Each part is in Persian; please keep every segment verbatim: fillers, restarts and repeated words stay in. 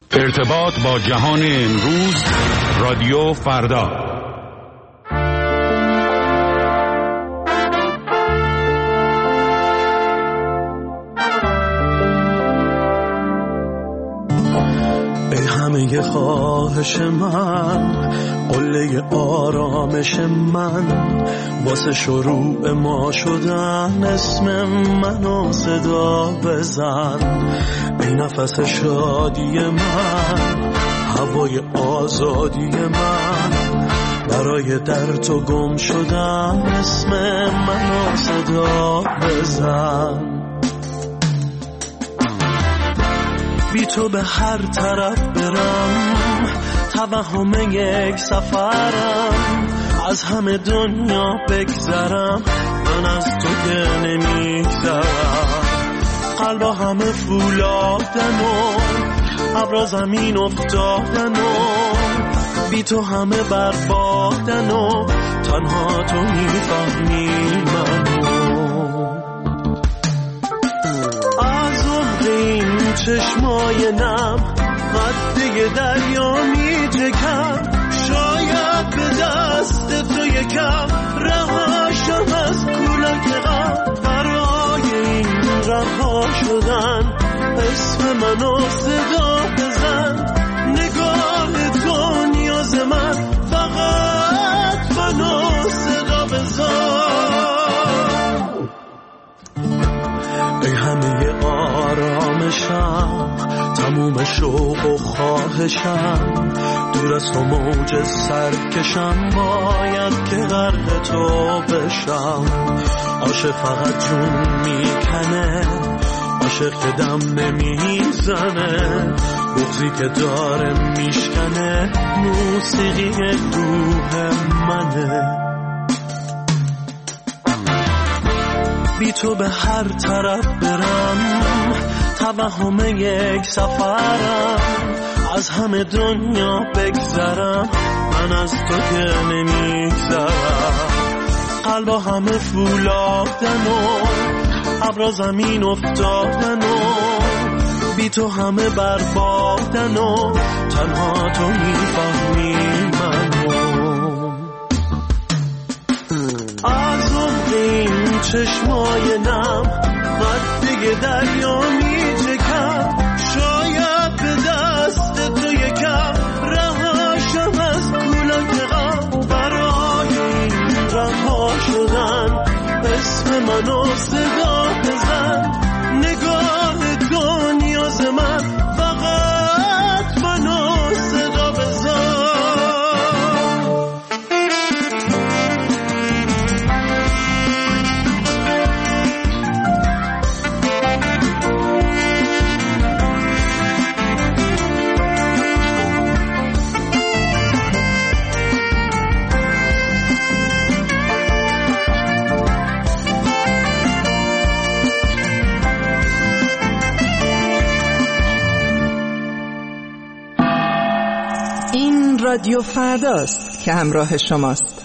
ارتباط با جهان امروز، رادیو فردا. ای همه خواهش من، قله آرامش من، واسه شروع ما شدن اسم منو صدا بزن. ای نفس شادی من، هوای آزادی من، برای در تو گم شدن اسم منو صدا بزن. بی تو به هر طرف برم، توهم یک سفرم، از همه دنیا بگذرم، من از تو که نمیگذرم. قلبا همه فولادن و ابرا زمین افتادن و بی تو همه بربادن و تنها تو میفهمی منو. از عمق این چشمای نم قده دریا می جکم، شاید به دست تو یکم رهاشم از کولک غم. برای این رها شدن اسم منو صدا بزن. نگاه تو نیاز من، فقط منو صدا بزن. ای همه آرامشم، تموم شوق و خواهشم، دور از تو موج سرکشم، باید که غرق تو بشم. عاشق فقط جون میکنه، عاشق که دم نمیزنه، بغضی که داره میشکنه، موسیقی روح منه. بی تو به هر طرف برم، توهم یک سفرم، از همه دنیا بگذرم، من از تو که نمیگذرم. قلبا همه فولادن و ابرا زمین افتادن و بی تو همه بربادن و تنها تو میفهمی منو. از عمق این چشمای نم قده دریا می جکم، شاید به دست تو یکم رهاشم از کولک غم. برای این رها شدن اسم منو صدا بزن. نگاه تو نیاز من، فقط منو صدا بزن. رادیو فرداست که همراه شماست.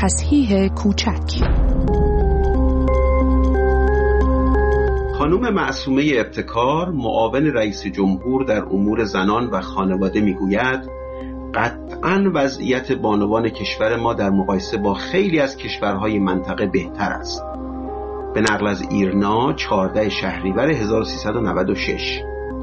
تصحیح کوچک. خانم معصومه ابتکار، معاون رئیس جمهور در امور زنان و خانواده میگوید قطعاً وضعیت بانوان کشور ما در مقایسه با خیلی از کشورهای منطقه بهتر است. به نقل از ایرنا چهاردهم شهریور هزار و سیصد و نود و شش.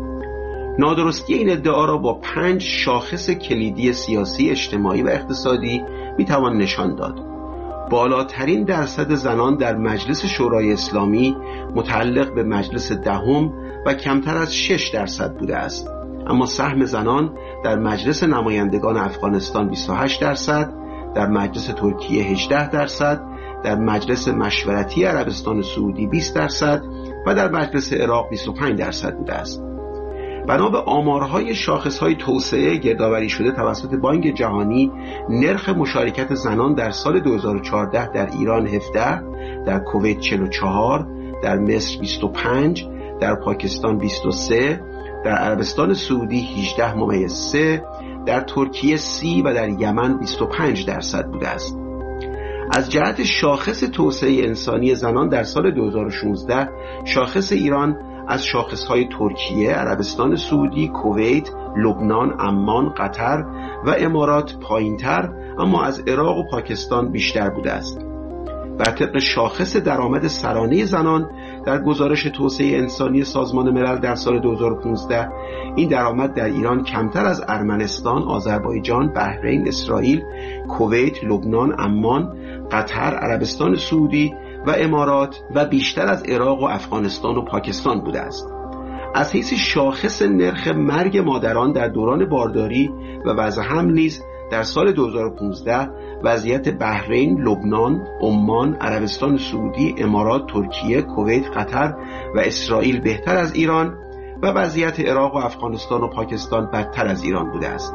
نادرستی این ادعا را با پنج شاخص کلیدی سیاسی، اجتماعی و اقتصادی میتوان نشان داد. بالاترین درصد زنان در مجلس شورای اسلامی متعلق به مجلس دهم و کمتر از شش درصد بوده است. اما سهم زنان در مجلس نمایندگان افغانستان بیست و هشت درصد، در مجلس ترکیه هجده درصد، در مجلس مشورتی عربستان سعودی بیست درصد و در مجلس عراق بیست و پنج درصد بوده است. بنا به آمارهای شاخصهای توسعه گردآوری شده توسط بانک جهانی، نرخ مشارکت زنان در سال دو هزار و چهارده در ایران هفده، در کویت چهل و چهار، در مصر بیست و پنج، در پاکستان بیست و سه، در عربستان سعودی هجده ممیز سه، در ترکیه سی و در یمن بیست و پنج درصد بوده است. از جهت شاخص توسعه انسانی زنان در سال دو هزار و شانزده، شاخص ایران از شاخصهای ترکیه، عربستان سعودی، کویت، لبنان، عمان، قطر و امارات پایین‌تر، اما از عراق و پاکستان بیشتر بوده است. بر طبق شاخص درآمد سرانه زنان در گزارش توسعه انسانی سازمان ملل در سال دو هزار و پانزده، این درآمد در ایران کمتر از ارمنستان، آذربایجان، بحرین، اسرائیل، کویت، لبنان، عمان، قطر، عربستان سعودی و امارات و بیشتر از عراق و افغانستان و پاکستان بوده است. از حیث شاخص نرخ مرگ مادران در دوران بارداری و وضع حمل نیز در سال دو هزار و پانزده وضعیت بحرین، لبنان، عمان، عربستان سعودی، امارات، ترکیه، کویت، قطر و اسرائیل بهتر از ایران و وضعیت عراق و افغانستان و پاکستان بدتر از ایران بوده است.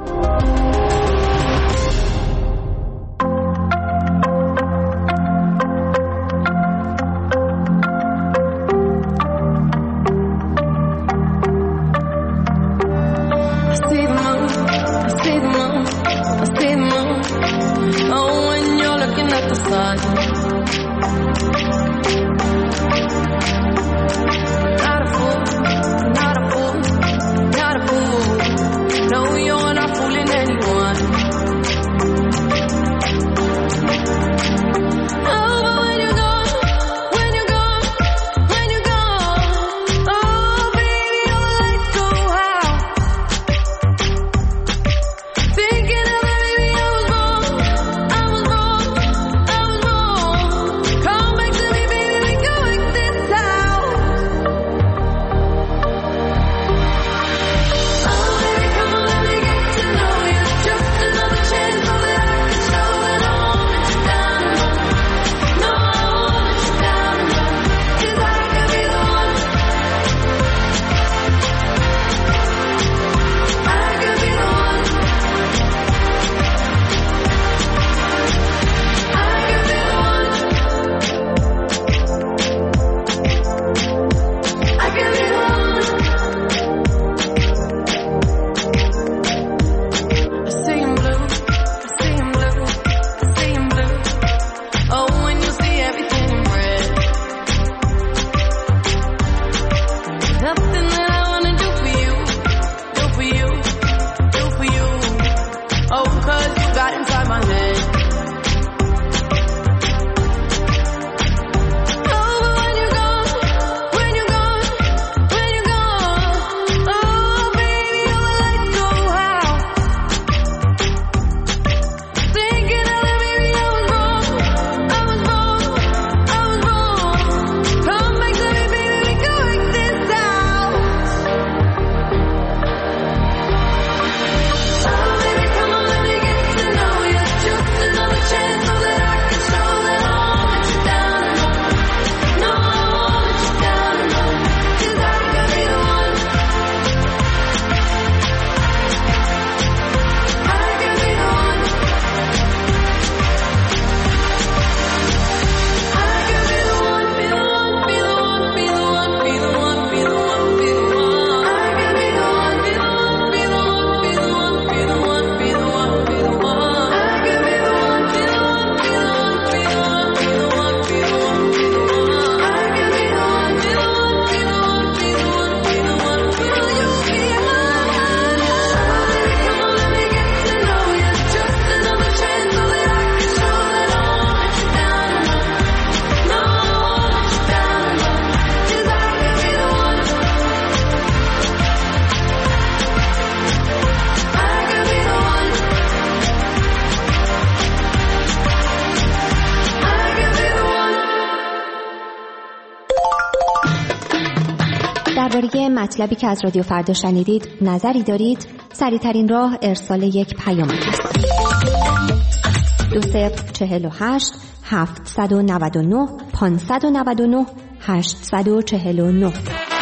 درباره مطلبی که از رادیو فردا شنیدید نظری دارید؟ سریع‌ترین راه ارسال یک پیام است. دو صفر چهل و هشت هفتصد و نود و نه پانصد و نود و نه هشتصد و چهل و نه.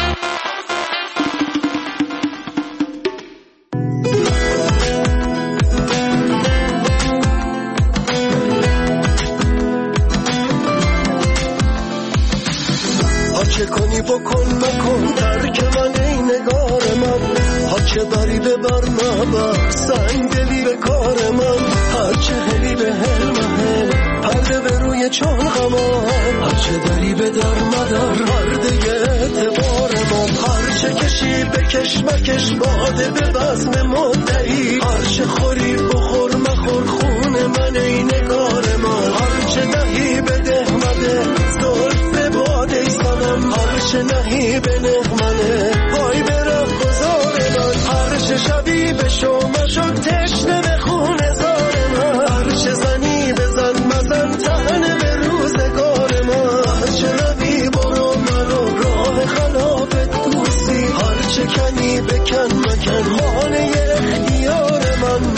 چه کنی بکن مکن ترک من ای نگار من، ها چه بری به بر نبر سنگ دلی به کار من، هر چه هلی به هل مهل پرده به روی چون غمان، هر چه دری به در مدر پرده اعتبار من، هر چه کشی بکش مکش باده به بزم مدعی، هر چه خوری بخور مخور خون من ای نگار من، هر چه دهی بده مده زلف باده ای سنم، هر چه نهی به نغمنه پای به راه گذار من، هر چه شبی به شما شد تشنه به خون زار من، هر چه زنی بزن مزن تنه به روزگار من، هر چه روی برو مرو راه خلاف دوستی، هر چه کنی بکن مکن مانه اختیار من.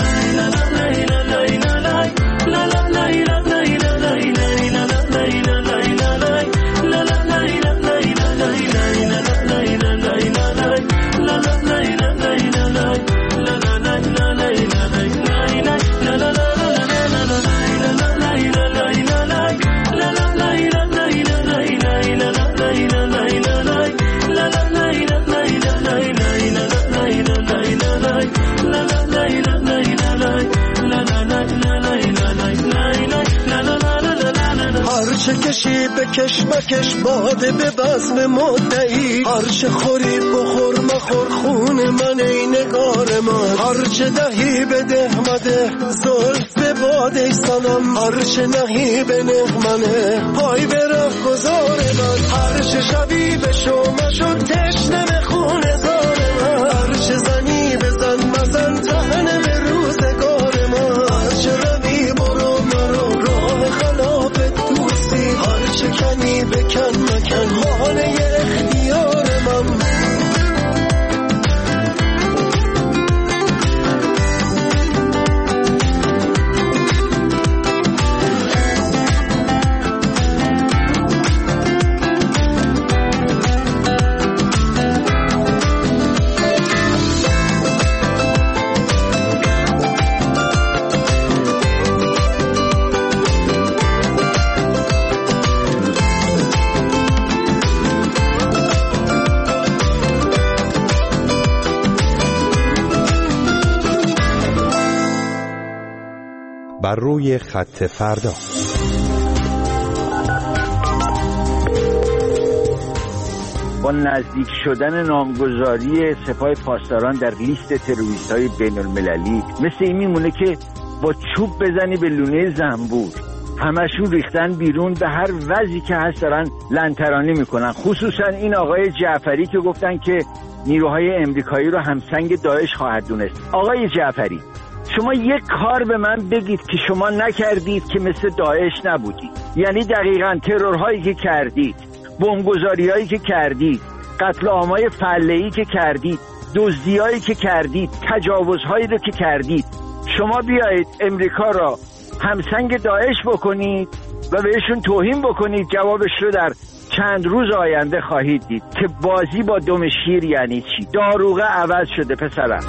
هر چه کشی بکش مکش باده به بزم مدعی، هر چه خوری بخور مخور خون من ای نگار من، هر چه دهی بده مده زلف به باده سنم، هر چه نهی به نغمنه پای به راه گذار من، هر چه شبی به شما شد تشنه به خون زار من، هر چه زنی بزن مزن تنه به روزگار من، هر چه روی برو مرو راه خلاف دوستی، هر چه کنی بکن مکن مانه اختیار من. بر روی خط فردا. با نزدیک شدن نامگذاری سپاه پاسداران در لیست تروریست‌های بین المللی مثل این میمونه که با چوب بزنی به لونه زنبور، همشون ریختن بیرون، به هر وضعی که هست دارن لنترانی میکنن. خصوصا این آقای جعفری که گفتن که نیروهای امریکایی رو همسنگ داعش خواهد دونست. آقای جعفری، شما یک کار به من بگید که شما نکردید که مثل داعش نبودید، یعنی دقیقاً ترورهایی که کردید، بمبگذاری‌هایی که کردید، قتل عام‌های فله‌ای که کردید، دزدی‌هایی که کردید، تجاوزهایی رو که کردید، شما بیایید امریکا را همسنگ داعش بکنید و بهشون توهین بکنید، جوابش رو در چند روز آینده خواهید دید که بازی با دم شیر یعنی چی. داروغه عوض شده پسرم.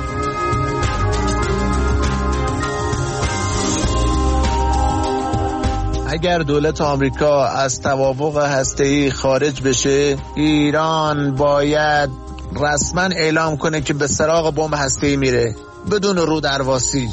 اگر دولت آمریکا از توافق هسته‌ای خارج بشه، ایران باید رسما اعلام کنه که به سراغ بمب هسته‌ای میره بدون رو درواسی.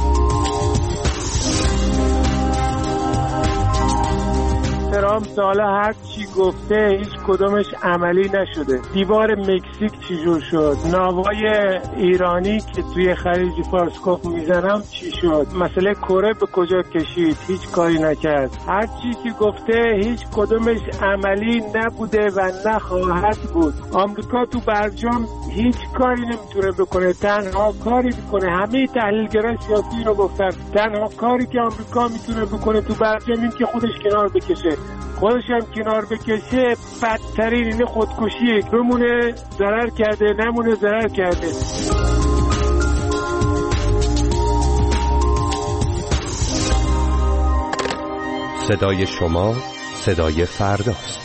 ترامپ سالا هر چی گفته هیچ کدومش عملی نشده. دیوار مکزیک چی جور شد؟ ناوای ایرانی که توی خلیج فارس میزنم چی شد؟ مسئله کره به کجا کشید؟ هیچ کاری نکرد. هر چی که گفته هیچ کدومش عملی نبوده و نخواهد بود. آمریکا تو برجام هیچ کاری نمیتونه بکنه. تنها کاری میکنه، همه تحلیلگران سیاسی رو گفتن، تنها کاری که آمریکا میتونه بکنه تو برجام این که خودش کنار بکشه. خودش هم کنار بکشه بدترین این خودکشیه. بمونه ضرر کرده، نمونه ضرر کرده. صدای شما صدای فرداست.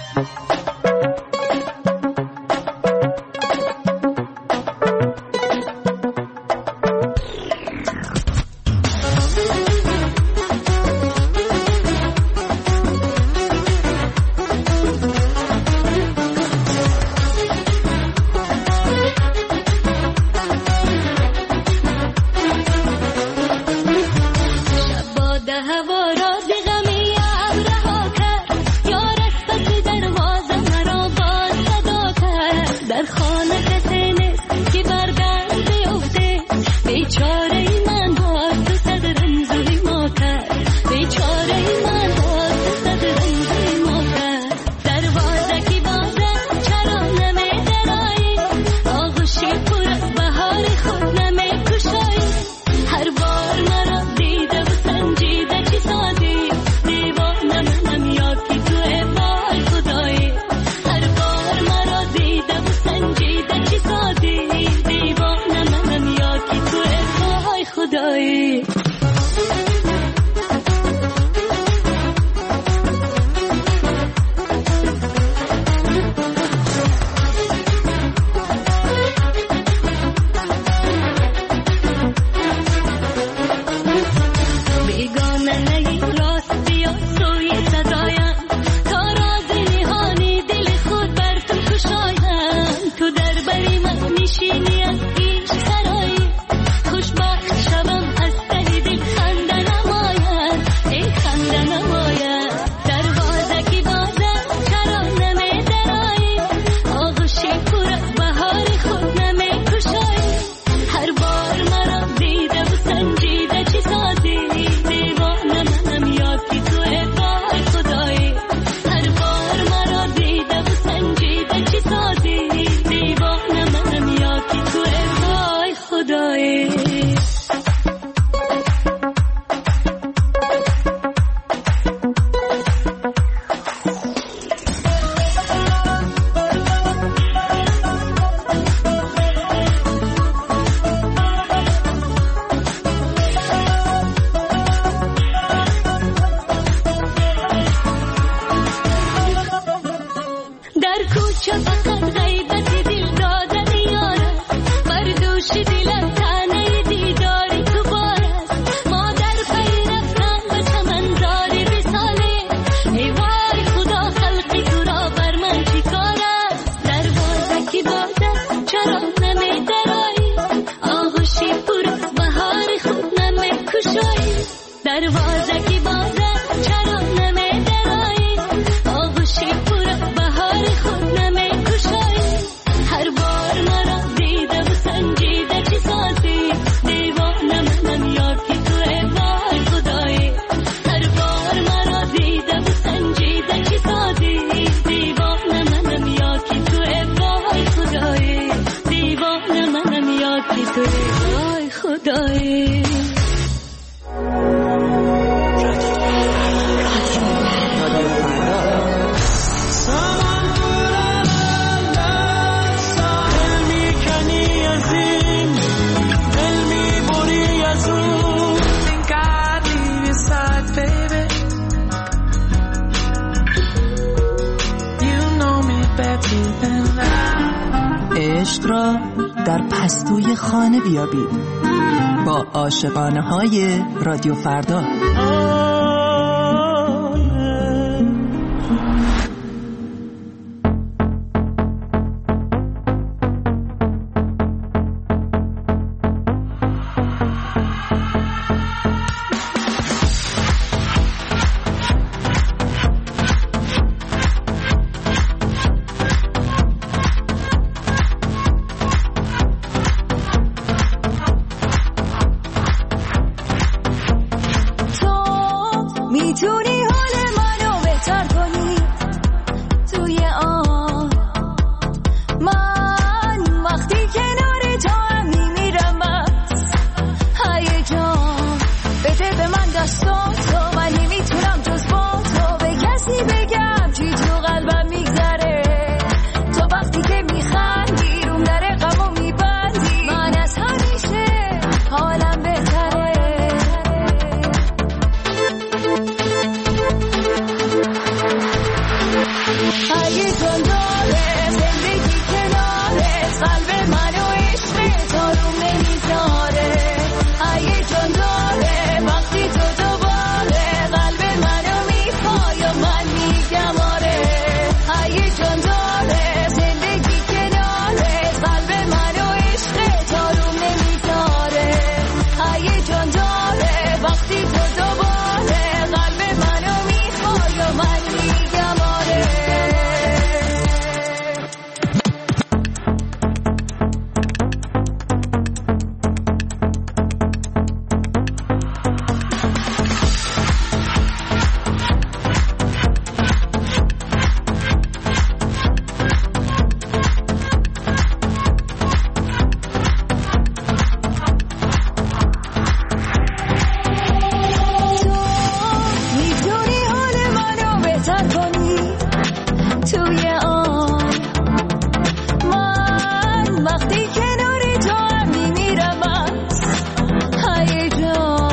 عشق را در پستوی خانه بیابید با عاشقانه های رادیو فردا. تو خطر کنی توی آن. من وقتی کناری تو هم میمیرم از هیجان.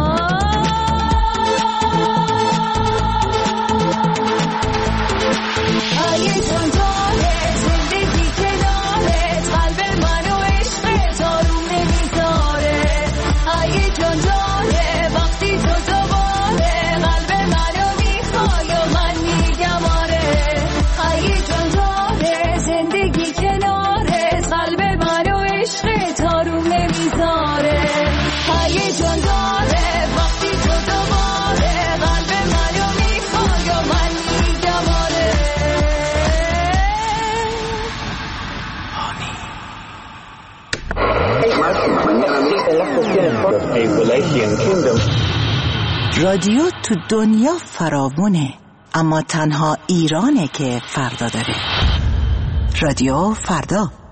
هیجان داره زندگی کنارت، قلب منو عشق تارو نمیذاره. هیجان داره وقتی تو دوباره قلب منو میخوای و من میگم آره. هیجان داره زندگی کنارت، قلب منو عشق تارو نمیذاره. هیجان داره وقتی تو دوباره قلب منو میخوای و من میگم آره. رادیو تو دنیا فراوونه، اما تنها ایرانه که فردا داره. رادیو فردا.